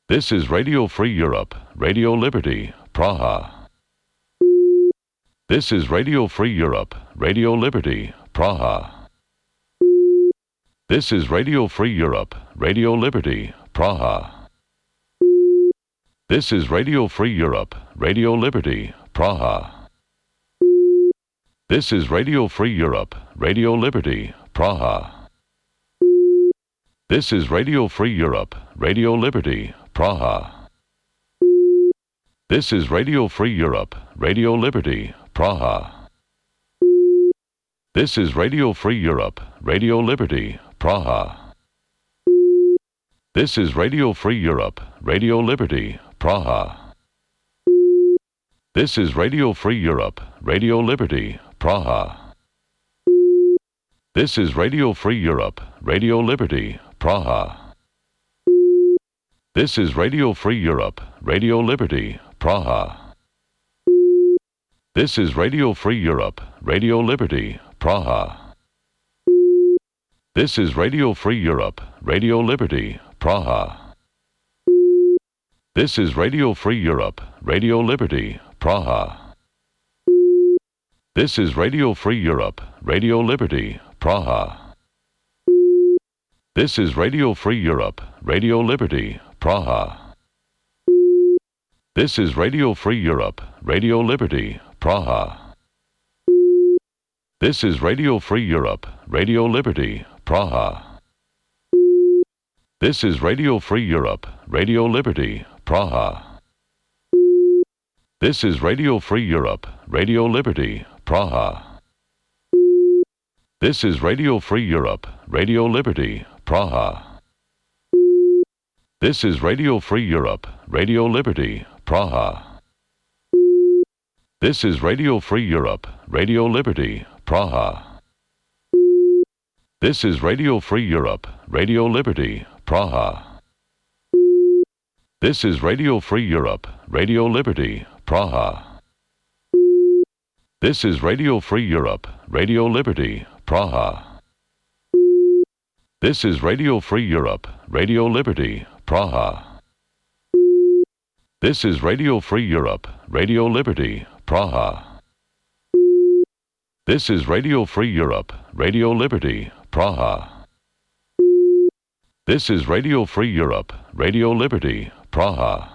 This is Radio Free Europe, Radio Liberty, Praha. This is Radio Free Europe, Radio Liberty, Praha. This is Radio Free Europe, Radio Liberty, Praha. This is Radio Free Europe, Radio Liberty, Praha. This is Radio Free Europe, Radio Liberty, Praha. This is Radio Free Europe, Radio Liberty, Praha. This is Radio Free Europe, Radio Liberty, Praha. This is Radio Free Europe, Radio Liberty, Praha. This is Radio Free Europe, Radio Liberty, Praha. This is Radio Free Europe, Radio Liberty, Praha. This is Radio Free Europe, Radio Liberty, Praha. This is Radio Free Europe, Radio Liberty, Praha. This is Radio Free Europe, Radio Liberty, Praha. This is Radio Free Europe, Radio Liberty, Praha. This is Radio Free Europe, Radio Liberty, Praha. This is Radio Free Europe, Radio Liberty, Praha. This is Radio Free Europe, Radio Liberty, Praha. This is Radio Free Europe, Radio Liberty, Praha. This is Radio Free Europe, Radio Liberty, Praha. This is Radio Free Europe, Radio Liberty, Praha. This is Radio Free Europe, Radio Liberty, Praha. This is Radio Free Europe, Radio Liberty, Praha. This is Radio Free Europe, Radio Liberty, Praha. This is Radio Free Europe, Radio Liberty, Praha. This is Radio Free Europe, Radio Liberty, Praha. This is Radio Free Europe, Radio Liberty, Praha. This is Radio Free Europe, Radio Liberty, Praha. This is Radio Free Europe, Radio Liberty, Praha. This is Radio Free Europe, Radio Liberty, Praha. This is Radio Free Europe, Radio Liberty, Praha. This is Radio Free Europe, Radio Liberty, Praha.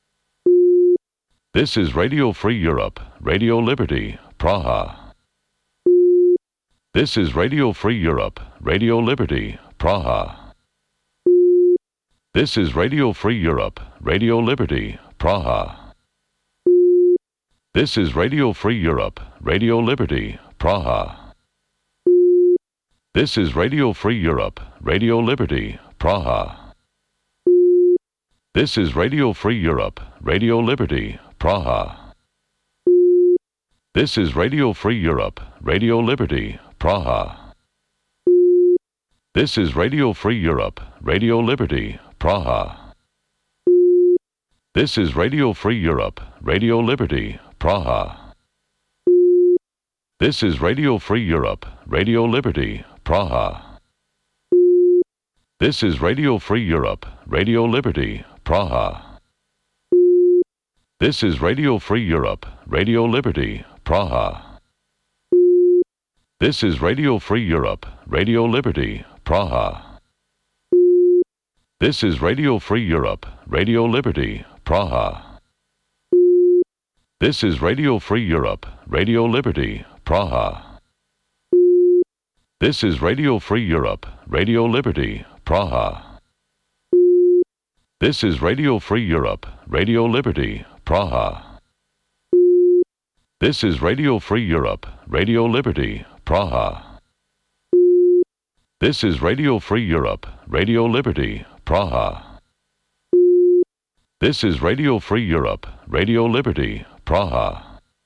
This is Radio Free Europe, Radio Liberty, Praha. This is Radio Free Europe, Radio Liberty, Praha. This is Radio Free Europe, Radio Liberty, Praha. This is Radio Free Europe, Radio Liberty, Praha. This is Radio Free Europe, Radio Liberty, Praha. This is Radio Free Europe, Radio Liberty, Praha. This is Radio Free Europe, Radio Liberty, Praha. This is Radio Free Europe, Radio Liberty, Praha. This is Radio Free Europe, Radio Liberty, Praha. This is Radio Free Europe, Radio Liberty, Praha. This is Radio Free Europe, Radio Liberty, Praha. This is Radio Free Europe, Radio Liberty, Praha. This is Radio Free Europe, Radio Liberty, Praha. This is Radio Free Europe, Radio Liberty, Praha. This is Radio Free Europe, Radio Liberty, Praha. This is Radio Free Europe, Radio Liberty, Praha. This is Radio Free Europe, Radio Liberty, Praha. This is Radio Free Europe, Radio Liberty, Praha. This is Radio Free Europe, Radio Liberty, Praha. This is Radio Free Europe, Radio Liberty, Praha.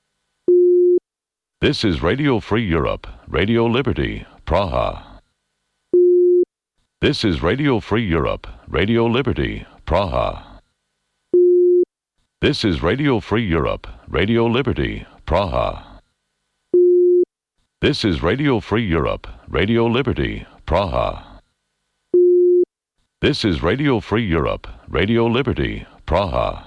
This is Radio Free Europe, Radio Liberty, Praha. This is Radio Free Europe, Radio Liberty, Praha. This is Radio Free Europe, Radio Liberty, Praha. This is Radio Free Europe, Radio Liberty, Praha. This is Radio Free Europe, Radio Liberty, Praha.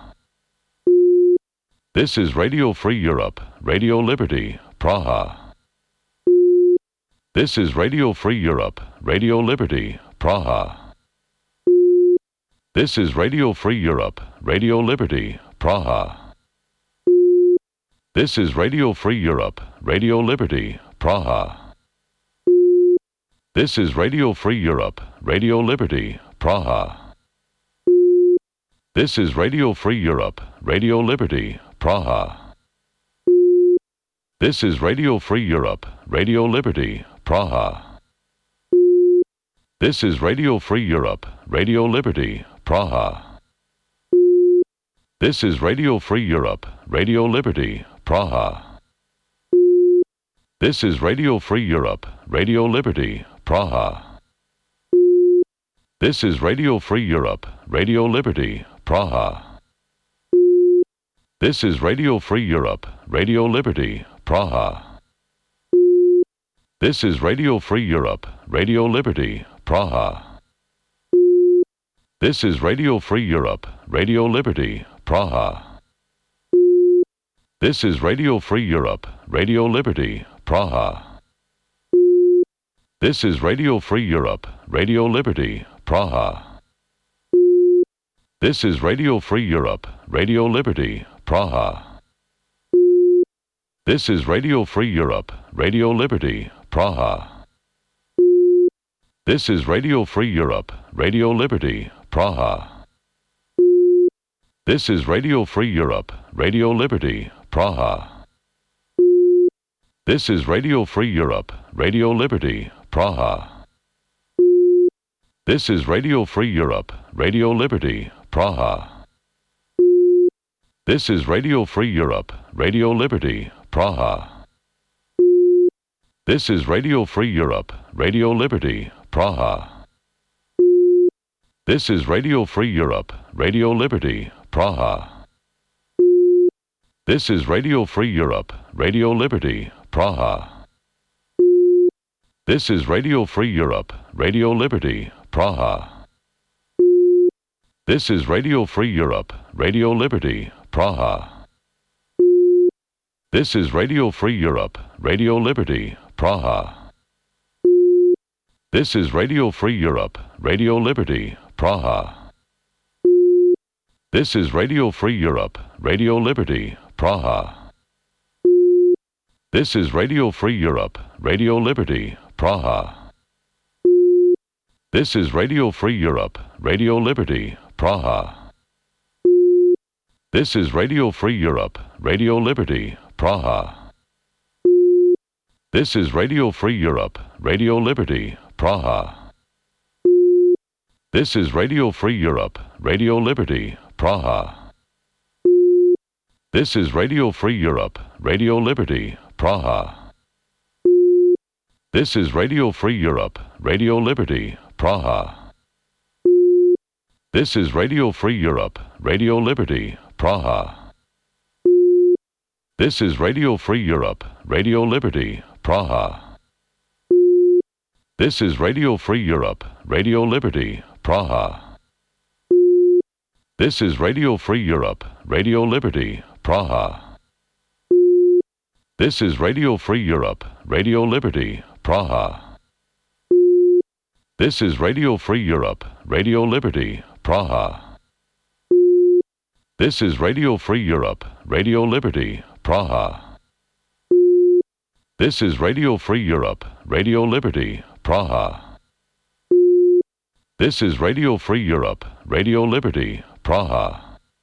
This is Radio Free Europe, Radio Liberty, Praha. This is Radio Free Europe, Radio Liberty, Praha. This is Radio Free Europe, Radio Liberty, Praha. This is Radio Free Europe, Radio Liberty, Praha. This is Radio Free Europe, Radio Liberty, Praha. This is Radio Free Europe, Radio Liberty, Praha. This is Radio Free Europe, Radio Liberty, Praha. This is Radio Free Europe, Radio Liberty, Praha. This is Radio Free Europe, Radio Liberty, Praha. This is Radio Free Europe, Radio Liberty, Praha. This is Radio Free Europe, Radio Liberty, Praha. This is Radio Free Europe, Radio Liberty, Praha. This is Radio Free Europe, Radio Liberty, Praha. This is Radio Free Europe, Radio Liberty, Praha. This is Radio Free Europe, Radio Liberty, Praha. This is Radio Free Europe, Radio Liberty, Praha. This is Radio Free Europe, Radio Liberty, Praha. This is Radio Free Europe, Radio Liberty, Praha. This is Radio Free Europe, Radio Liberty, Praha. This is Radio Free Europe, Radio Liberty, Praha. This is Radio Free Europe, Radio Liberty, Praha. This is Radio Free Europe, Radio Liberty, Praha. This is Radio Free Europe, Radio Liberty, Praha. This is Radio Free Europe, Radio Liberty, Praha. This is Radio Free Europe, Radio Liberty, Praha. This is Radio Free Europe, Radio Liberty, Praha. This is Radio Free Europe, Radio Liberty, Praha. This is Radio Free Europe, Radio Liberty, Praha. This is Radio Free Europe, Radio Liberty, Praha. This is Radio Free Europe, Radio Liberty, Praha. This is Radio Free Europe, Radio Liberty, Praha. This is Radio Free Europe, Radio Liberty, Praha. This is Radio Free Europe, Radio Liberty, Praha. This is Radio Free Europe, Radio Liberty, Praha. This is Radio Free Europe, Radio Liberty, Praha. This is Radio Free Europe, Radio Liberty, Praha. This is Radio Free Europe, Radio Liberty, Praha. This is Radio Free Europe, Radio Liberty, Praha. This is Radio Free Europe, Radio Liberty, Praha. This is Radio Free Europe, Radio Liberty, Praha. This is Radio Free Europe, Radio Liberty, Praha. This is Radio Free Europe, Radio Liberty, Praha. This is Radio Free Europe, Radio Liberty, Praha. This is Radio Free Europe, Radio Liberty, Praha. This is Radio Free Europe, Radio Liberty, Praha. This is Radio Free Europe, Radio Liberty, Praha. This is Radio Free Europe, Radio Liberty, Praha.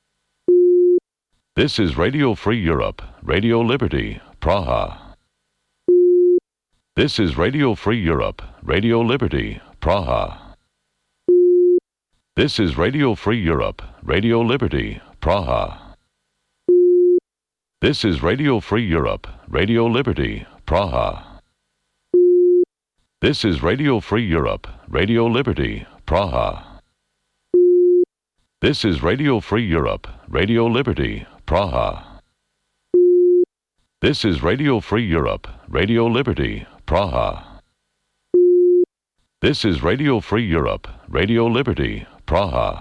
This is Radio Free Europe, Radio Liberty, Praha. This is Radio Free Europe, Radio Liberty, Praha. This is Radio Free Europe, Radio Liberty, Praha. This is Radio Free Europe, Radio Liberty, Praha. This is Radio Free Europe, Radio Liberty, Praha. This is Radio Free Europe, Radio Liberty, Praha. This is Radio Free Europe, Radio Liberty, Praha. This is Radio Free Europe, Radio Liberty, Praha.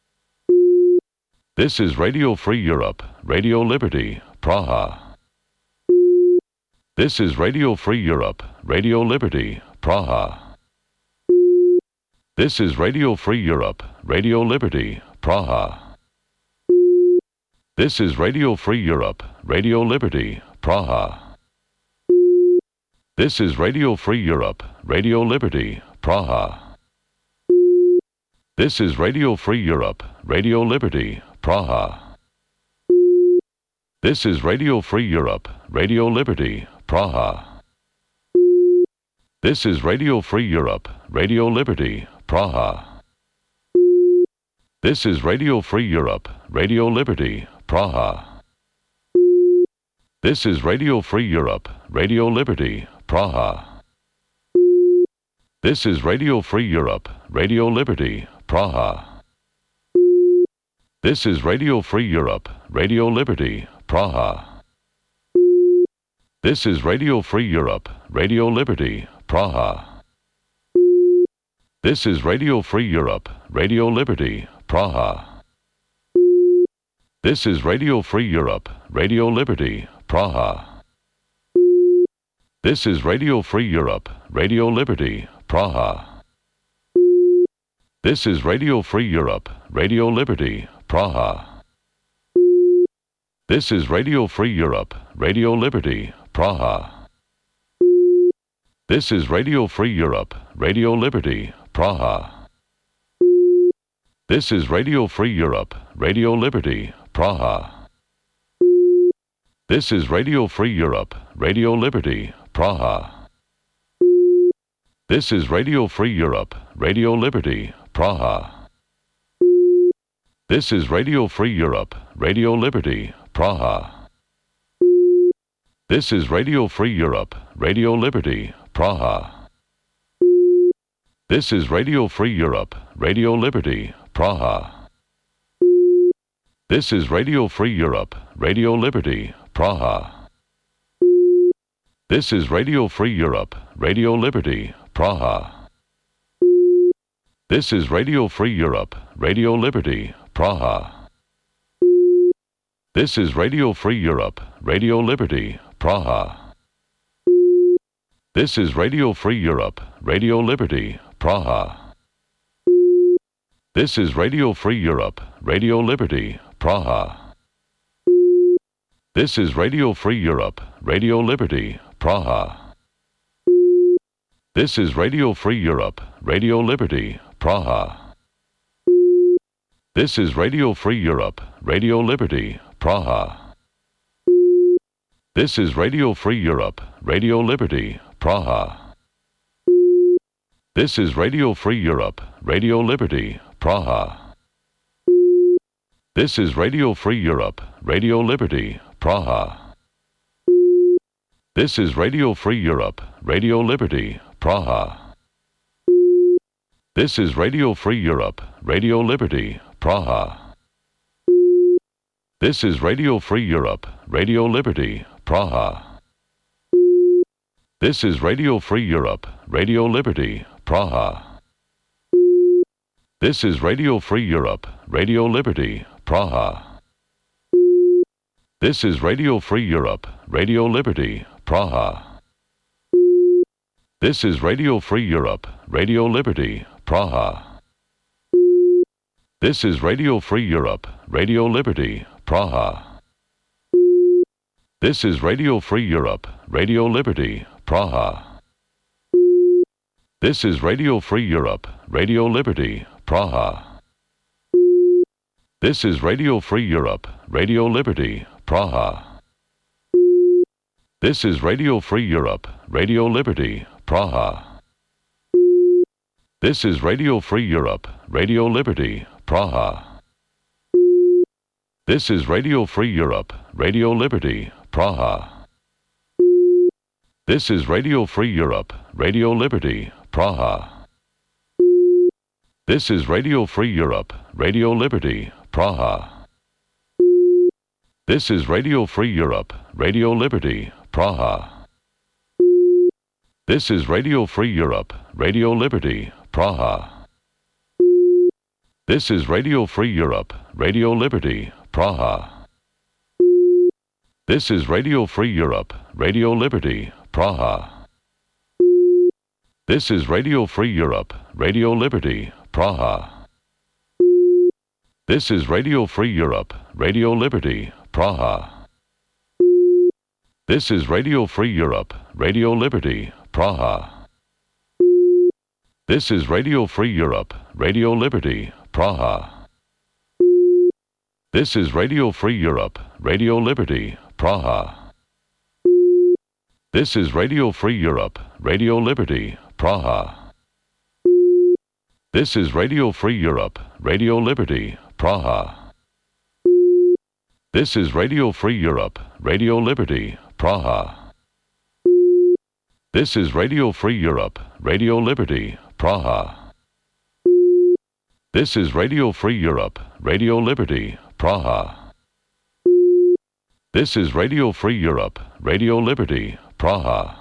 This is Radio Free Europe, Radio Liberty, Praha. This is Radio Free Europe, Radio Liberty, Praha. This is Radio Free Europe, Radio Liberty, Praha. This is Radio Free Europe, Radio Liberty, Praha. This is Radio Free Europe, Radio Liberty, Praha. This is Radio Free Europe, Radio Liberty, Praha. This is Radio Free Europe, Radio Liberty, Praha. This is Radio Free Europe, Radio Liberty, Praha. This is Radio Free Europe, Radio Liberty, Praha. This is Radio Free Europe, Radio Liberty, Praha. This is Radio Free Europe, Radio Liberty, Praha. This is Radio Free Europe, Radio Liberty, Praha. This is Radio Free Europe, Radio Liberty, Praha. This is Radio Free Europe, Radio Liberty, Praha. This is Radio Free Europe, Radio Liberty, Praha. This is Radio Free Europe, Radio Liberty, Praha. This is Radio Free Europe, Radio Liberty, Praha. This is Radio Free Europe, Radio Liberty, Praha. This is Radio Free Europe, Radio Liberty, Praha. This is Radio Free Europe, Radio Liberty, Praha. This is Radio Free Europe, Radio Liberty, Praha. This is Radio Free Europe, Radio Liberty, Praha. This is Radio Free Europe, Radio Liberty, Praha. This is Radio Free Europe, Radio Liberty, Praha. This is Radio Free Europe, Radio Liberty, Praha. This is Radio Free Europe, Radio Liberty, Praha. This is Radio Free Europe, Radio Liberty, Praha. This is Radio Free Europe, Radio Liberty, Praha. This is Radio Free Europe, Radio Liberty, Praha. This is Radio Free Europe, Radio Liberty, Praha. This is Radio Free Europe, Radio Liberty, Praha. This is Radio Free Europe, Radio Liberty, Praha. This is Radio Free Europe, Radio Liberty, Praha. This is Radio Free Europe, Radio Liberty, Praha. This is Radio Free Europe, Radio Liberty, Praha. This is Radio Free Europe, Radio Liberty, Praha. This is Radio Free Europe, Radio Liberty, Praha. This is Radio Free Europe, Radio Liberty, Praha. This is Radio Free Europe, Radio Liberty, Praha. This is Radio Free Europe, Radio Liberty, Praha. This is Radio Free Europe, Radio Liberty, Praha. This is Radio Free Europe, Radio Liberty, Praha. This is Radio Free Europe, Radio Liberty, Praha. This is Radio Free Europe, Radio Liberty, Praha. This is Radio Free Europe, Radio Liberty, Praha. This is Radio Free Europe, Radio Liberty, Praha. This is Radio Free Europe, Radio Liberty, Praha. This is Radio Free Europe, Radio Liberty, Praha. This is Radio Free Europe, Radio Liberty, Praha. This is Radio Free Europe, Radio Liberty, Praha. This is Radio Free Europe, Radio Liberty, Praha. This is Radio Free Europe, Radio Liberty, Praha. This is Radio Free Europe, Radio Liberty, Praha. This is Radio Free Europe, Radio Liberty, Praha. This is Radio Free Europe, Radio Liberty, Praha. This is Radio Free Europe, Radio Liberty, Praha. This is Radio Free Europe, Radio Liberty, Praha. This is Radio Free Europe, Radio Liberty, Praha. This is Radio Free Europe, Radio Liberty, Praha. This is Radio Free Europe, Radio Liberty, Praha. This is Radio Free Europe, Radio Liberty, Praha. This is Radio Free Europe, Radio Liberty, Praha. This is Radio Free Europe, Radio Liberty, Praha. This is Radio Free Europe, Radio Liberty, Praha. This is Radio Free Europe, Radio Liberty, Praha. This is Radio Free Europe, Radio Liberty, Praha. This is Radio Free Europe, Radio Liberty, Praha. This is Radio Free Europe, Radio Liberty, Praha.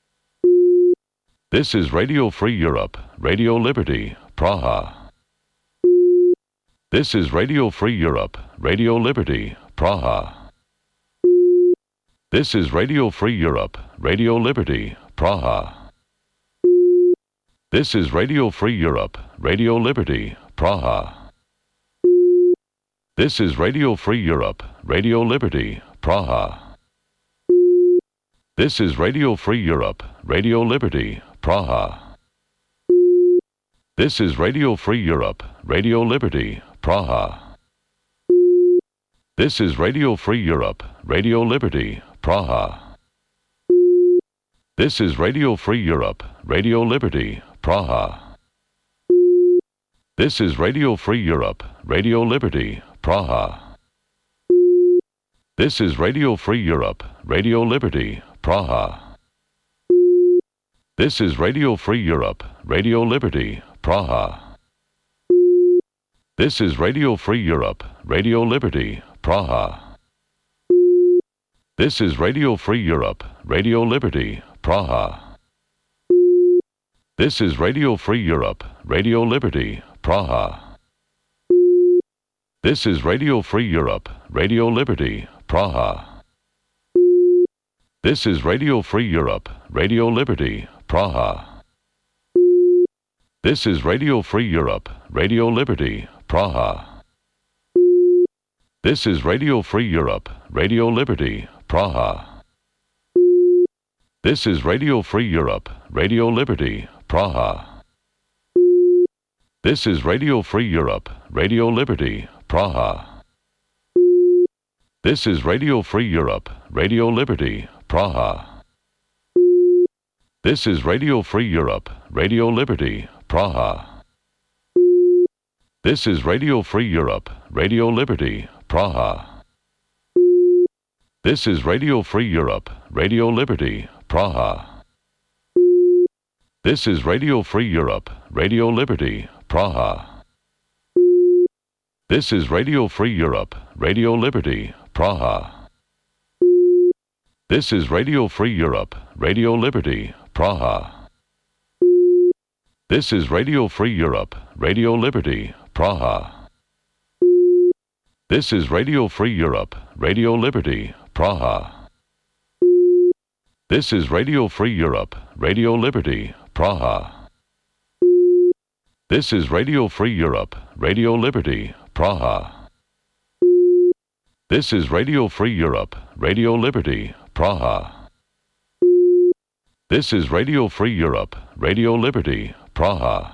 This is Radio Free Europe, Radio Liberty, Praha. This is Radio Free Europe, Radio Liberty, Praha. This is Radio Free Europe, Radio Liberty, Praha. This is Radio Free Europe, Radio Liberty, Praha. This is Radio Free Europe, Radio Liberty, Praha. This is Radio Free Europe, Radio Liberty, Praha. This is Radio Free Europe, Radio Liberty, Praha. This is Radio Free Europe, Radio Liberty, Praha. This is Radio Free Europe, Radio Liberty, Praha. This is Radio Free Europe, Radio Liberty, Praha. This is Radio Free Europe, Radio Liberty, Praha. This is Radio Free Europe, Radio Liberty, Praha. This is Radio Free Europe, Radio Liberty, Praha. This is Radio Free Europe, Radio Liberty, Praha. This is Radio Free Europe, Radio Liberty, Praha. This is Radio Free Europe, Radio Liberty, Praha. This is Radio Free Europe, Radio Liberty, Praha. This is Radio Free Europe, Radio Liberty, Praha. This is Radio Free Europe, Radio Liberty, Praha. This is Radio Free Europe, Radio Liberty, Praha. This is Radio Free Europe, Radio Liberty, Praha. This is Radio Free Europe, Radio Liberty, Praha. This is Radio Free Europe, Radio Liberty, Praha. This is Radio Free Europe, Radio Liberty, Praha. This is Radio Free Europe, Radio Liberty, Praha. This is Radio Free Europe, Radio Liberty, Praha. This is Radio Free Europe, Radio Liberty, Praha. This is Radio Free Europe, Radio Liberty, Praha. This is Radio Free Europe, Radio Liberty, Praha. This is Radio Free Europe, Radio Liberty, Praha. This is Radio Free Europe, Radio Liberty, Praha. This is Radio Free Europe, Radio Liberty, Praha. This is Radio Free Europe, Radio Liberty, Praha. This is Radio Free Europe, Radio Liberty, Praha.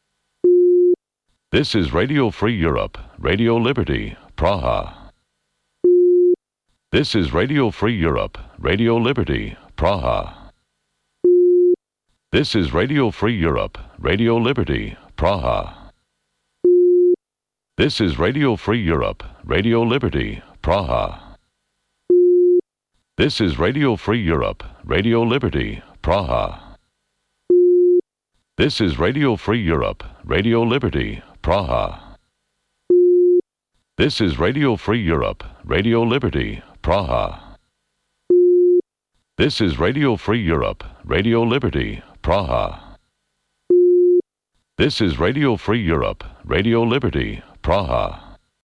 This is Radio Free Europe, Radio Liberty, Praha. This is Radio Free Europe, Radio Liberty, Praha. This is Radio Free Europe, Radio Liberty, Praha. This is Radio Free Europe, Radio Liberty, Praha. This is Radio Free Europe, Radio Liberty, Praha. This is Radio Free Europe, Radio Liberty, Praha. This is Radio Free Europe, Radio Liberty, Praha. This is Radio Free Europe, Radio Liberty, Praha. This is Radio Free Europe, Radio Liberty, Praha.